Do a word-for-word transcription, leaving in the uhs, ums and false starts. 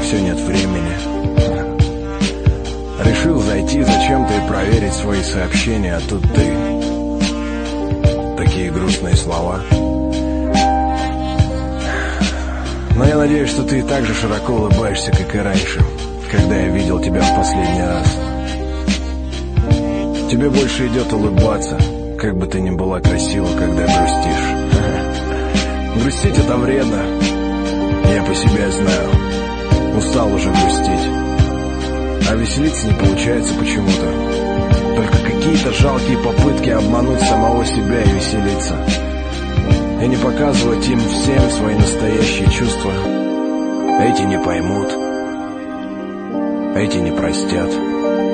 все нет времени. Решил зайти зачем-то и проверить свои сообщения, а тут ты. Такие грустные слова. Но я надеюсь, что ты так же широко улыбаешься, как и раньше, когда я видел тебя в последний раз. Тебе больше идет улыбаться, как бы ты ни была красива, когда грустишь. Грустить — это вредно. Я по себе знаю. Устал уже грустить. А веселиться не получается почему-то. Только какие-то жалкие попытки обмануть самого себя и веселиться. И не показывать им всем свои настоящие чувства. Эти не поймут. Эти не простят.